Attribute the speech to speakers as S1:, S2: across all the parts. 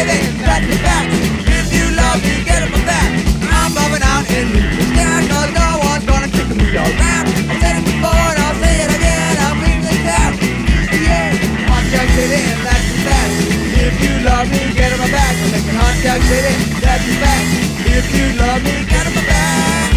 S1: it in, that's the fact. If you love me, get on my back. I'm bumping out in the sky, 'cause no one's gonna kick me around. I said it before and I'll say it again, I'm leaving this town. Yeah, contact it in, that's the fact. If you love me, get on my back. I'm making contact it in, that's the fact. If you love me, get on my back.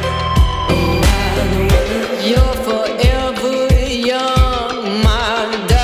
S2: You're forever young, my darling.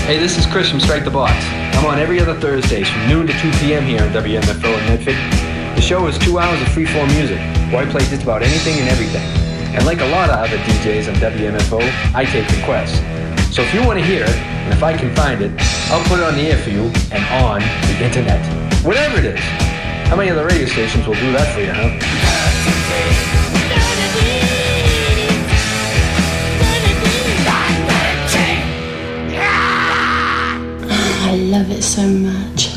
S2: Hey, this is Chris from Strike the Box. I'm on every other Thursdays from noon to 2 p.m. here on WMFO in Medford. The show is 2 hours of free-form music, where I play just about anything and everything. And like a lot of other DJs on WMFO, I take requests. So if you want to hear it, and if I can find it, I'll put it on the air for you and on the internet. Whatever it is. How many other radio stations will do that for you, huh?
S3: I love it so much.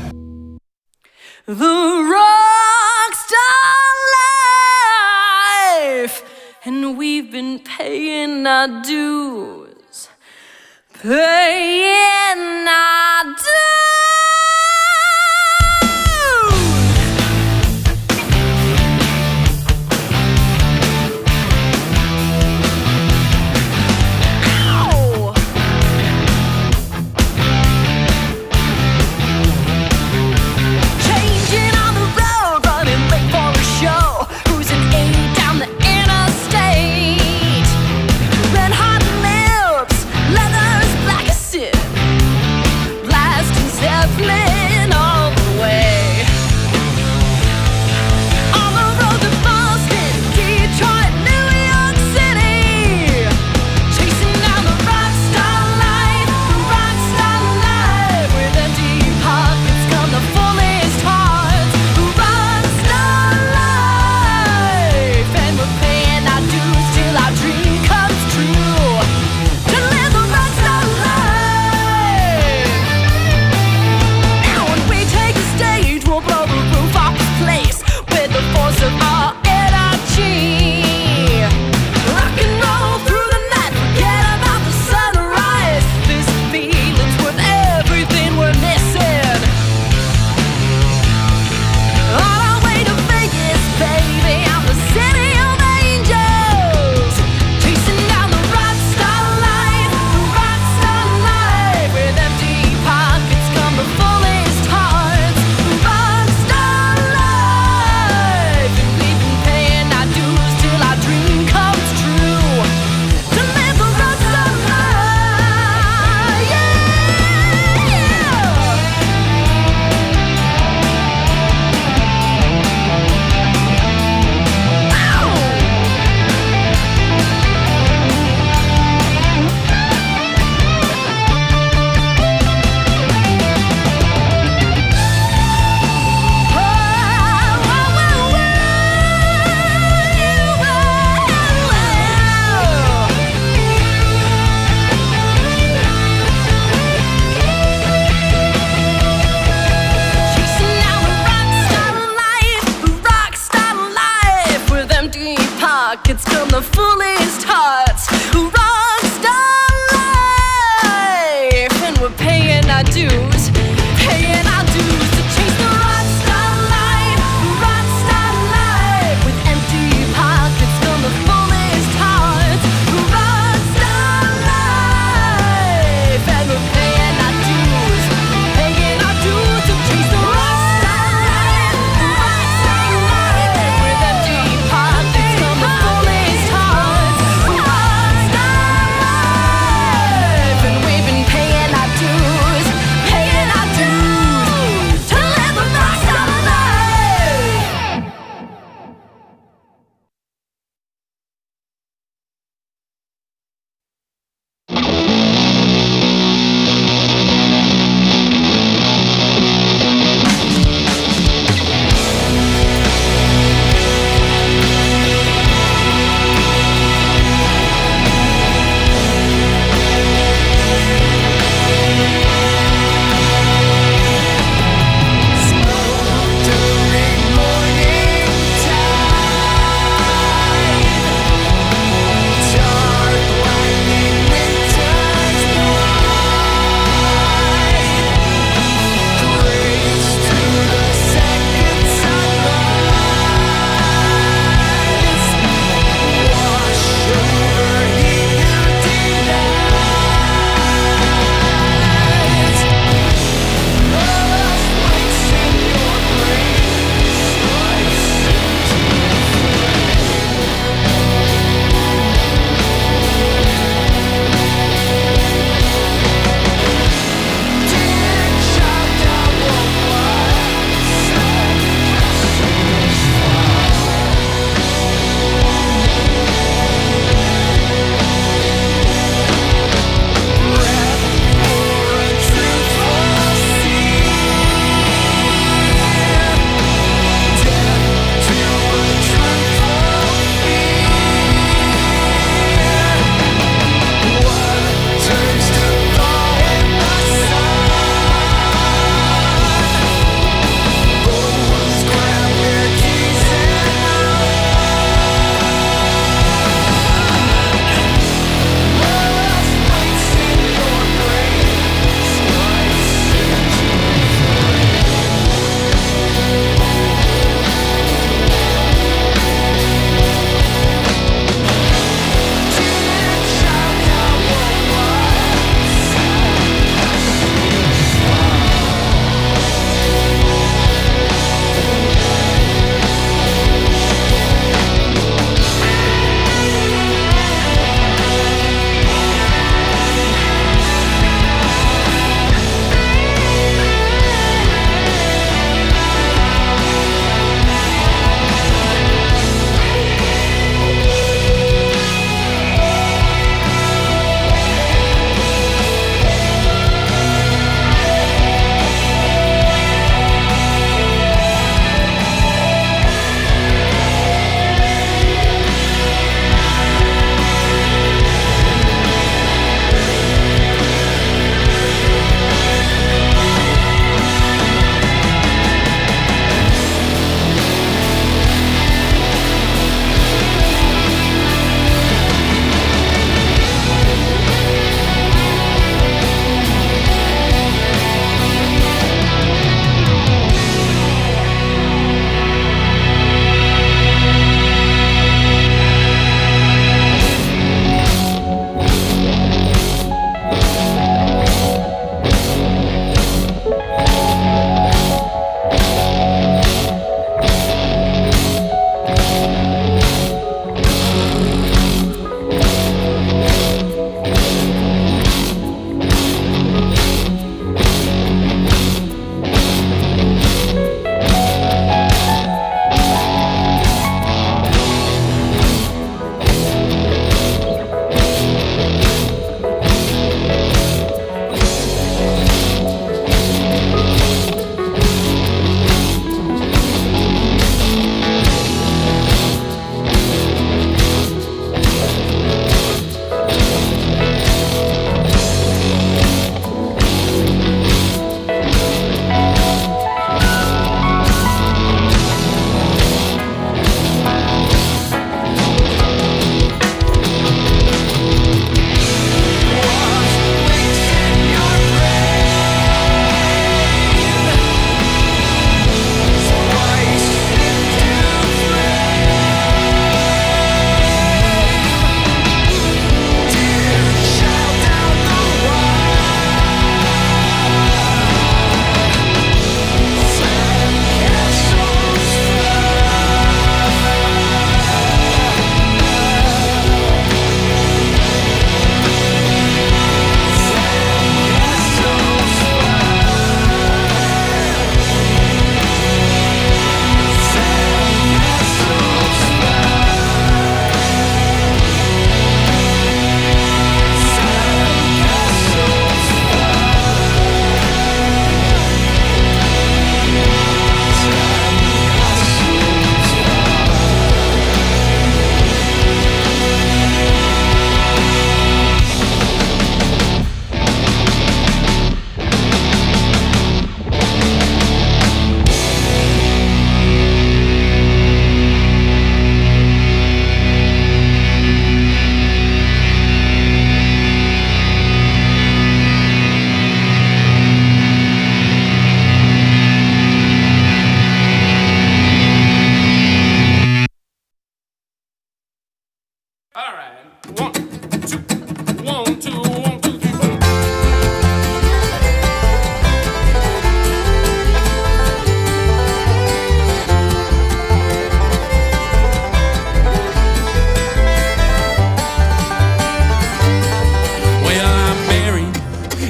S4: The rockstar life, and we've been paying our dues, paying our dues.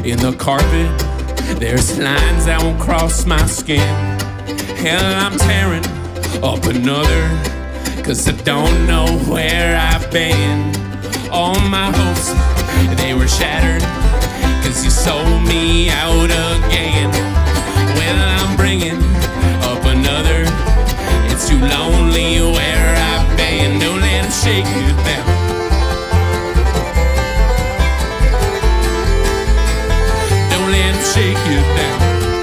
S5: In the carpet, there's lines that won't cross my skin. Hell, I'm tearing up another, 'cause I don't know where I've been. All my hopes, they were shattered, 'cause you sold me out again. Well, I'm bringing up another. It's too lonely where I've been. Don't let them shake you down. Don't let them shake you down.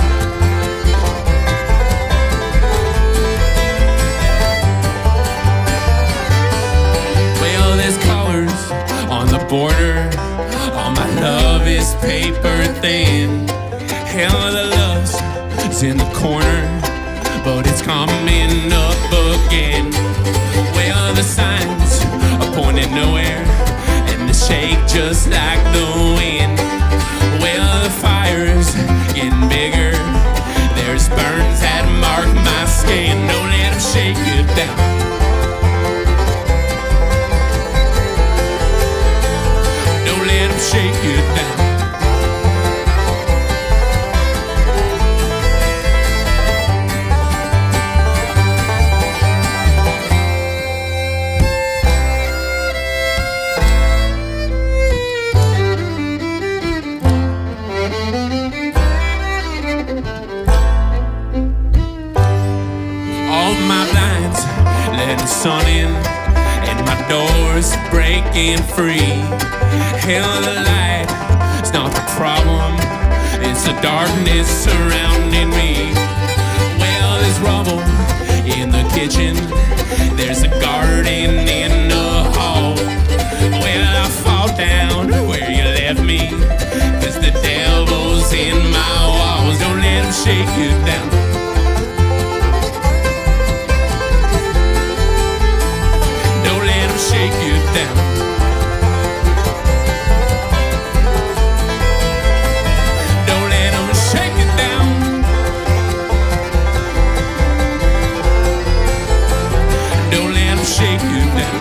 S5: Well, there's colors on the border. All my love is paper thin. Hell, the lust is in the corner, but it's coming up again. Well, the signs are pointing nowhere, and they shake just like the wind. Well, the fire's getting bigger. There's burns that mark my skin. Don't let them shake you down. Don't let them shake you down. Sun in and my door's breaking free. Hell, the light is not the problem, it's the darkness surrounding me. Well, there's rubble in the kitchen, there's a garden in the hall. Well, I fall down where you left me, 'cause the devil's in my walls. Don't let him shake you down. Shake you down. Don't let them shake you down. Don't let them shake you down.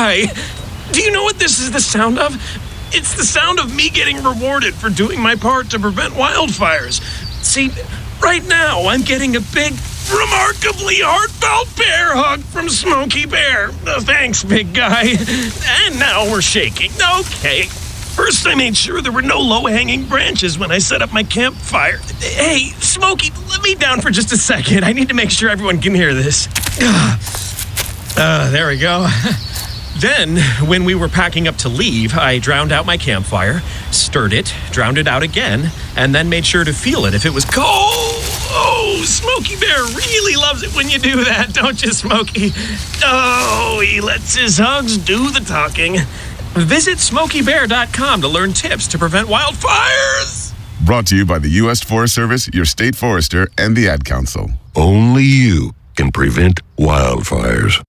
S6: guy. Do you know what this is the sound of? It's the sound of me getting rewarded for doing my part to prevent wildfires. See, right now I'm getting a big, remarkably heartfelt bear hug from Smokey Bear. Thanks, big guy. And now we're shaking. Okay. First, I made sure there were no low-hanging branches when I set up my campfire. Hey, Smokey, let me down for just a second. I need to make sure everyone can hear this. There we go. Then, when we were packing up to leave, I drowned out my campfire, stirred it, drowned it out again, and then made sure to feel it if it was cold. Oh, Smokey Bear really loves it when you do that, don't you, Smokey? Oh, he lets his hugs do the talking. Visit SmokeyBear.com to learn tips to prevent wildfires.
S7: Brought to you by the U.S. Forest Service, your state forester, and the Ad Council.
S8: Only you can prevent wildfires.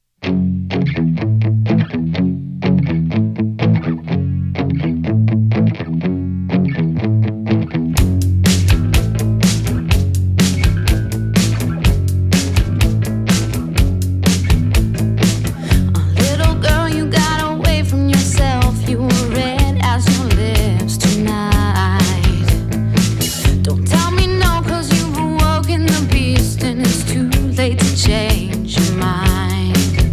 S4: Change your mind.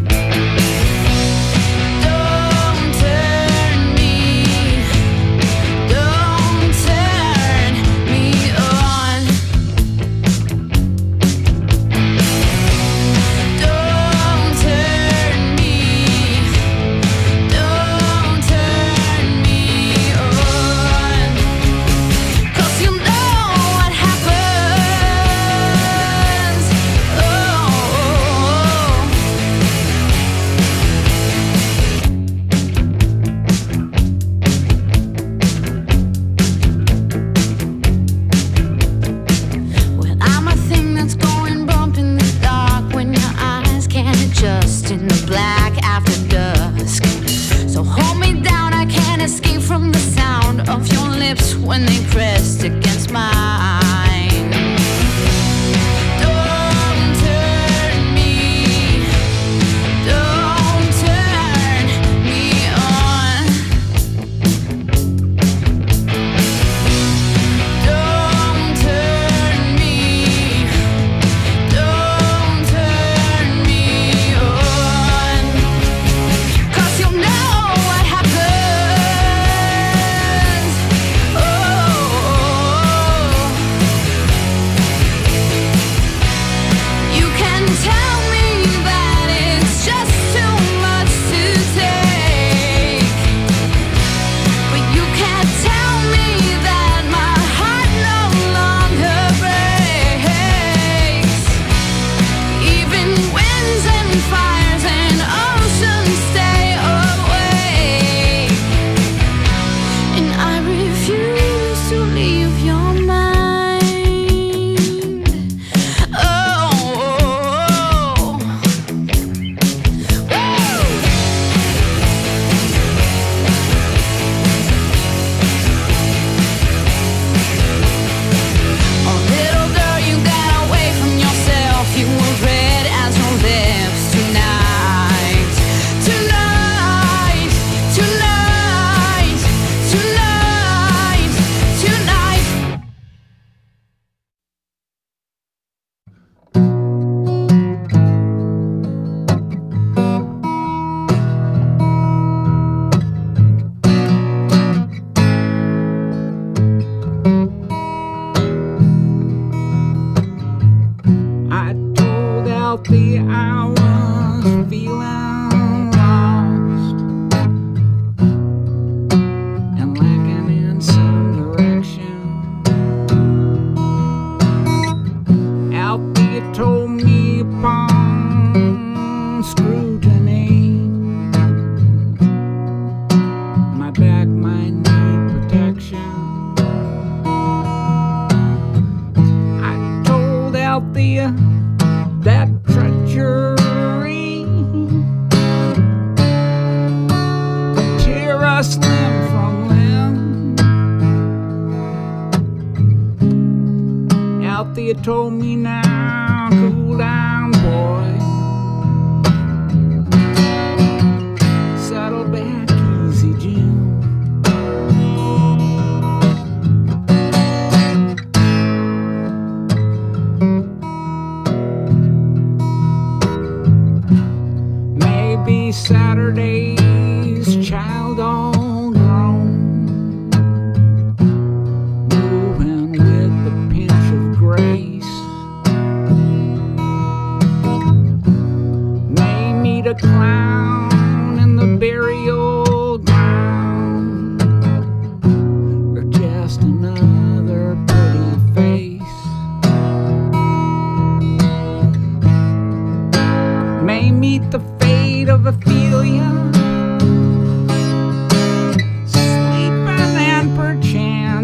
S9: You told me now, cool down, boy.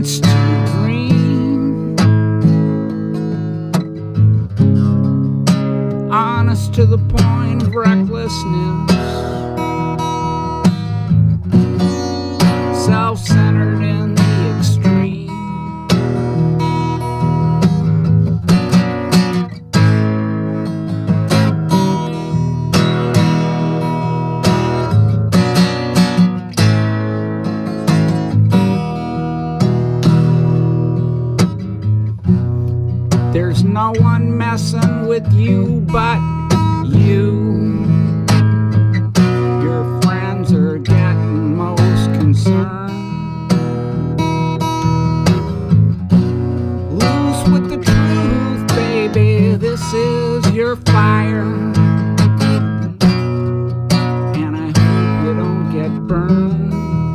S9: wants to dream, honest to the point of recklessness, self-centered in the extreme. There's no one messing with you but you. Your friends are getting most concerned. Loose with the truth, baby, this is your fire. And I hope you don't get burned.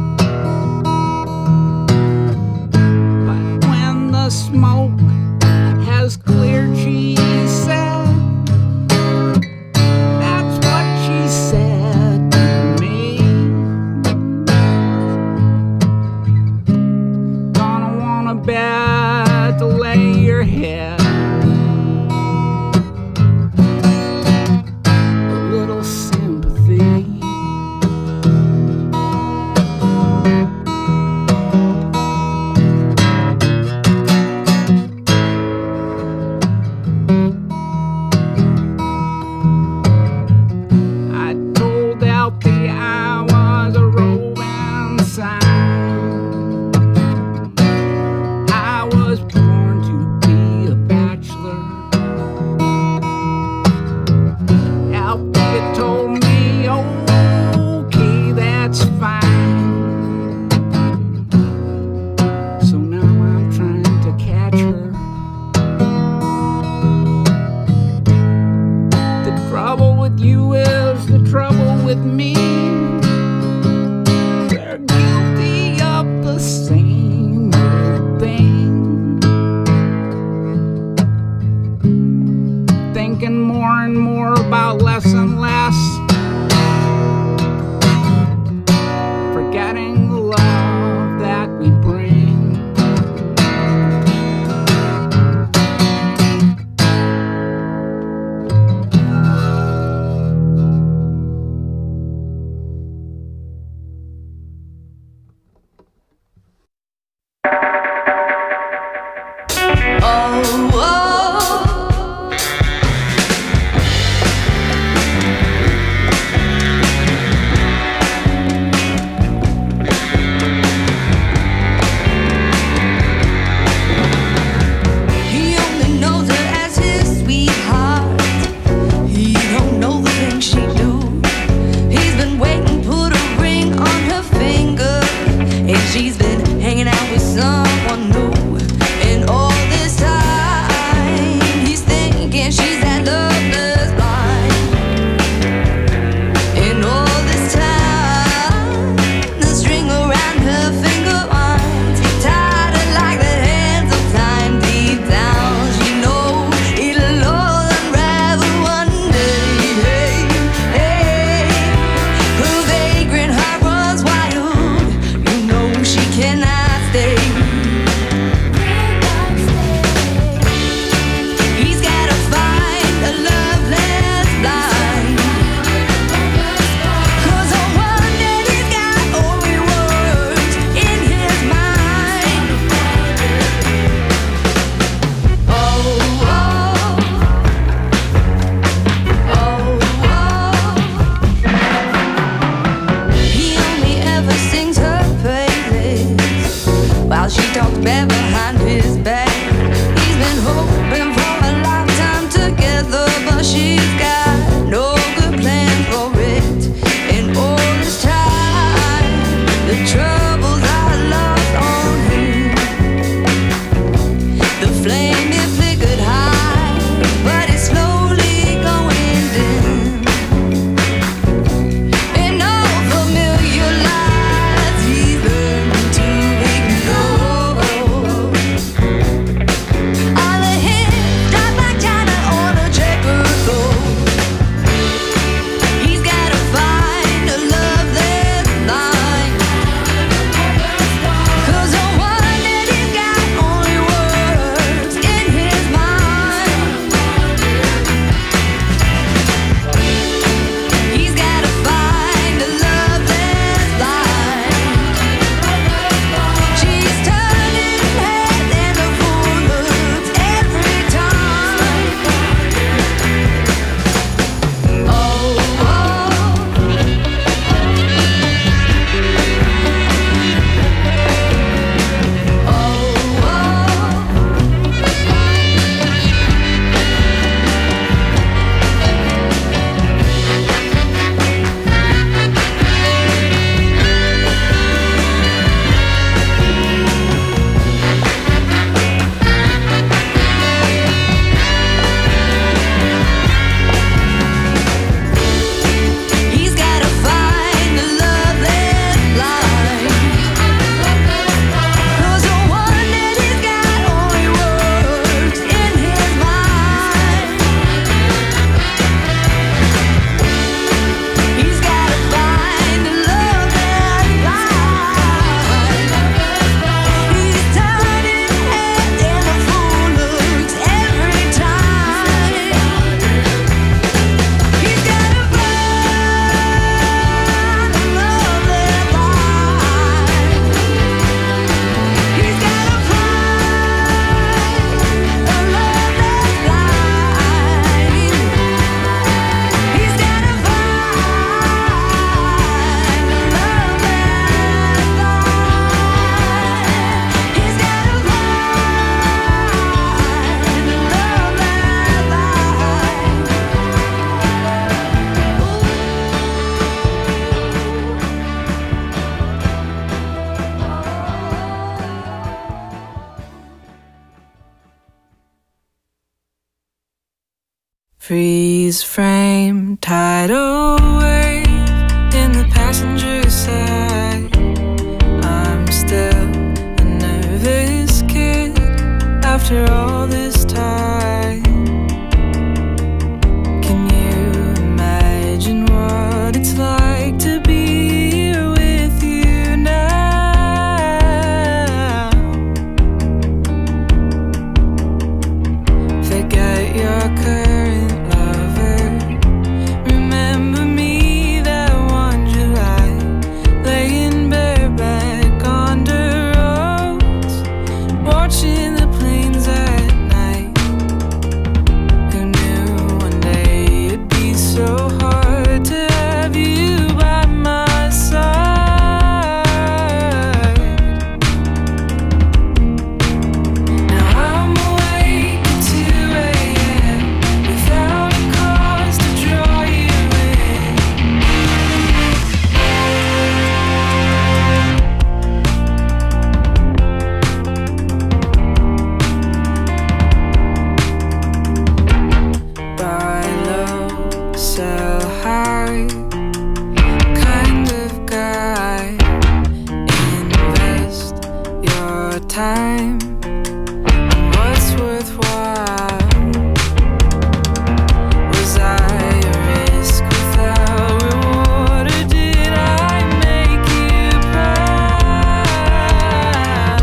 S9: But when the smoke has cleared, she said, that's what she said to me. Gonna want a bed to lay your head, a little sympathy.
S10: Freeze frame, tidal wave in the passenger side. I'm still a nervous kid after all this time. Can you imagine what it's like to be here with you now? Forget your current lover. Remember me that one July, laying bareback on the roads, watching the planes at night. Who knew one day it'd be so hard to have you by my side? Now I'm awake at 2 a.m. without a cause to draw you in. Buy low, sell high, kind of guy. Invest your time in what's worthwhile. Was I a risk without reward, or did I make you proud?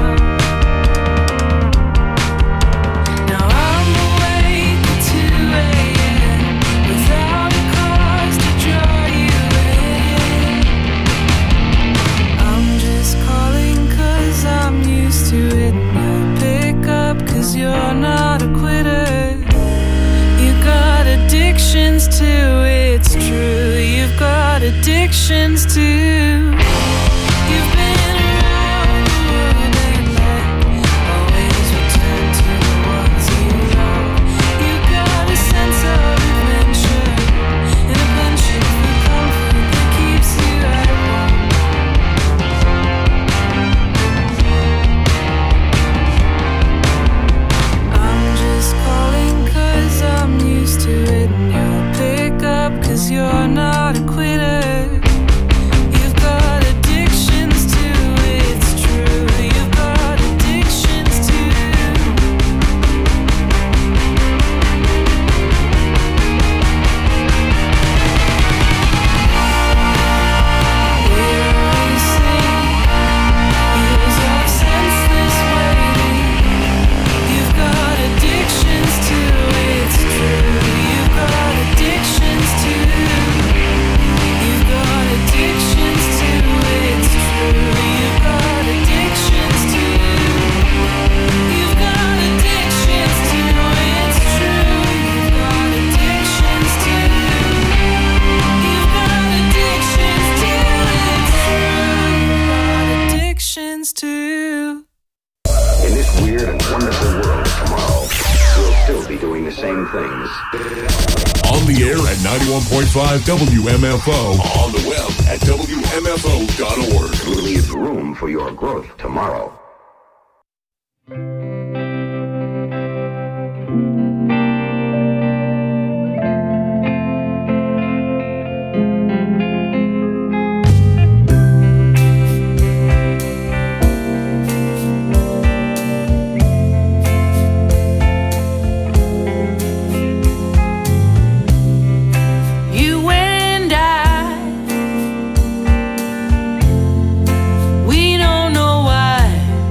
S10: Now I'm awake at 2 a.m. without a cause to draw you in. I'm just calling 'cause I'm used to it. You pick up 'cause you're not a quitter. You got addictions too, it's true. You've got addictions too. You've been around the world and back, always return to the ones you love. You got a sense of adventure and a penchant for comfort that keeps you at home. I'm just calling 'cause I'm used to it, and you'll pick up 'cause you're not a quitter. You've got addictions too, it's true. You've got addictions too. We're racing, years of senseless waiting. You've got addictions too, it's true. You've got addictions too. You've got addictions too, it's true. You've got addictions too. You've got addictions too, it's true. You've got addictions too. You've got addictions too, it's true. You've got addictions too.
S11: In this weird and wonderful world tomorrow, we'll still be doing the same things.
S8: On the air at 91.5 WMFO. On the web at WMFO.org.
S11: Leave room for your growth tomorrow.
S10: You and I, we don't know why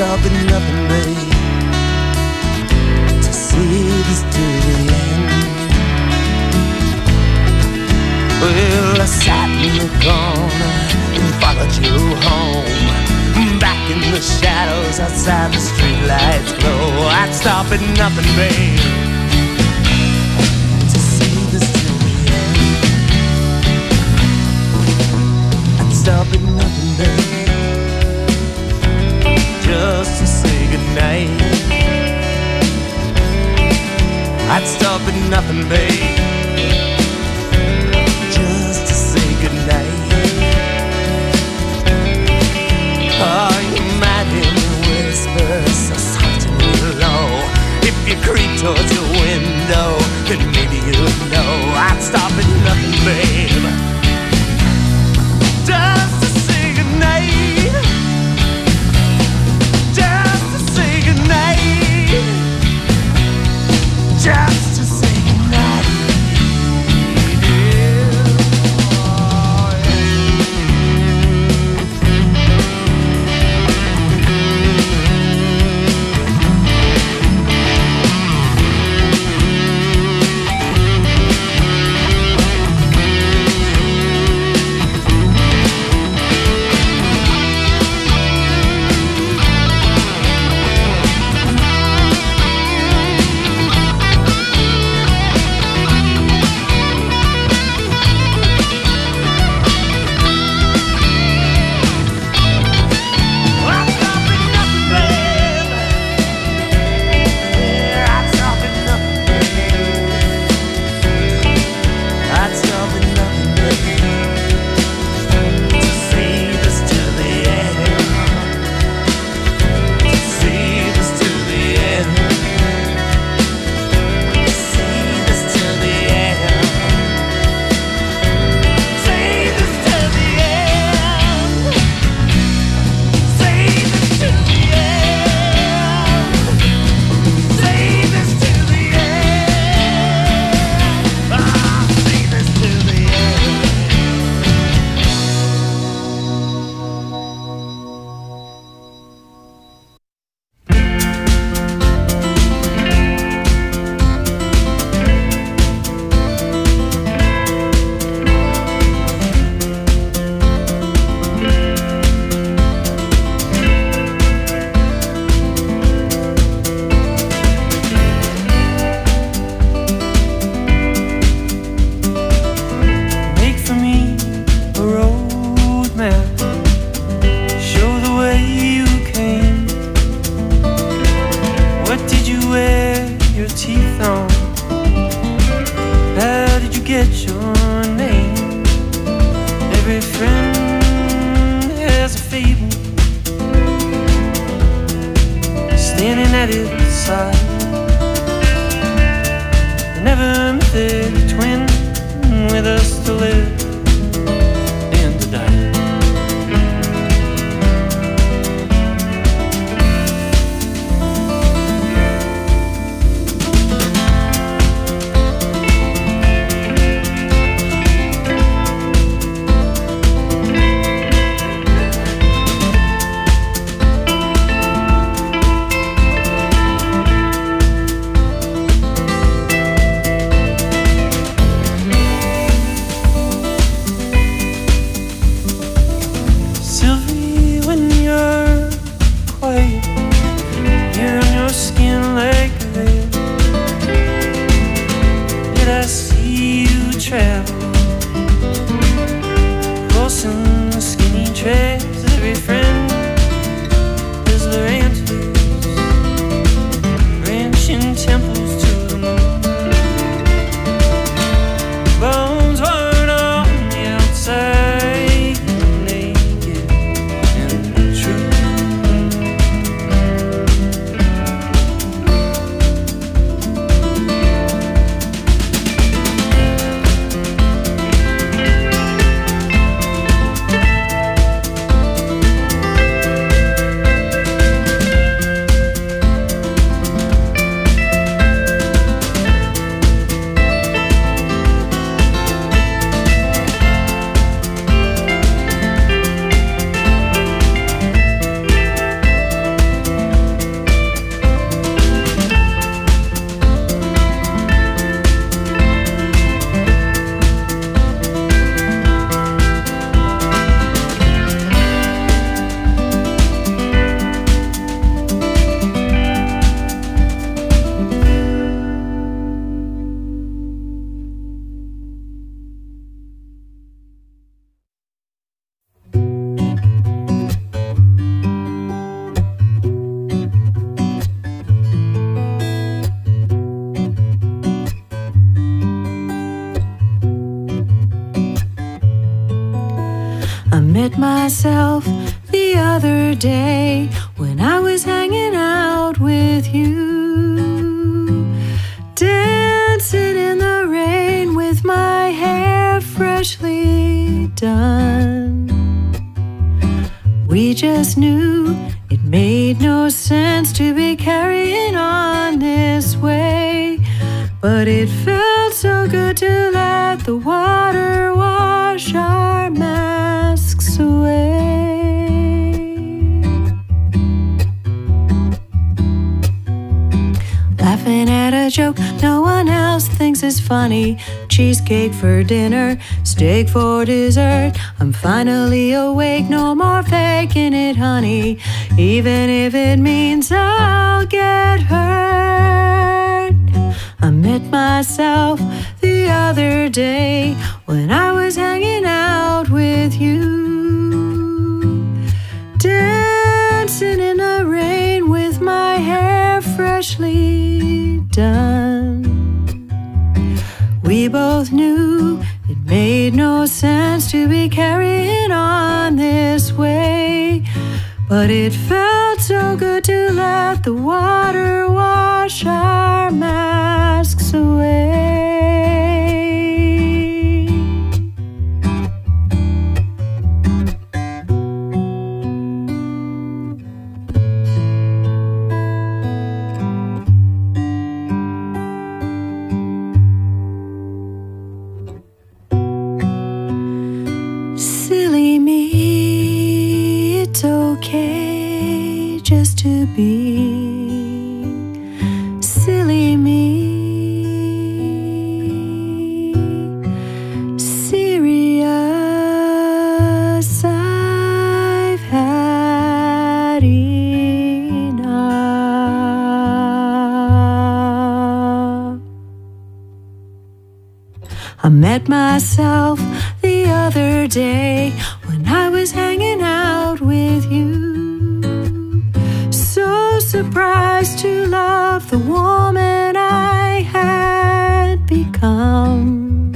S1: stop at nothing, babe, to see this to the end. Well, I sat in the corner and followed you home, back in the shadows outside the streetlights glow. I'd stop at nothing, babe, to see this to the end. I'd stop at nothing, babe, just to say goodnight. I'd stop at nothing, babe, just to say goodnight. Oh, you might hear me whisper so soft and low. If you creep towards your window, then maybe you'd know. I'd stop at nothing, babe, just to say goodnight. Just to say goodnight. Just to say goodnight.
S10: met myself the other day when I was hanging out with you, dancing in the rain with my hair freshly done. We just knew it made no sense to be carrying on this way, but it felt so good to let the water wash our masks away. Laughing at a joke no one else thinks is funny. Cheesecake for dinner, steak for dessert. I'm finally awake, no more faking it, honey, even if it means I'll get hurt. I met myself the other day when I was hanging out with you, dancing in the rain with my hair freshly done. We both knew it made no sense to be carrying on this way, but it felt so good to let the water wash our masks away. Silly me, it's okay just to be silly me. Serious, I've had enough. I met myself the other day when I was hanging out with you, so surprised to love the woman I had become.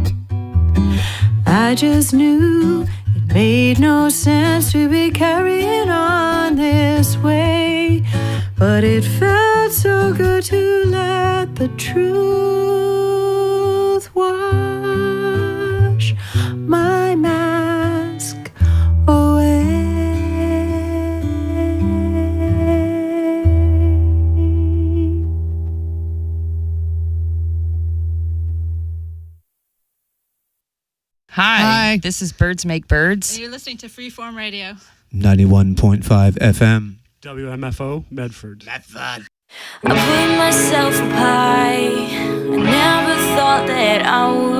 S10: I just knew it made no sense to be carrying on this way, but it felt so good to let the truth wash my mask away.
S12: Hi, this is Birds Make Birds.
S13: And you're listening to Freeform Radio.
S14: 91.5 FM.
S15: WMFO, Medford.
S4: I put myself up high. I never thought that I would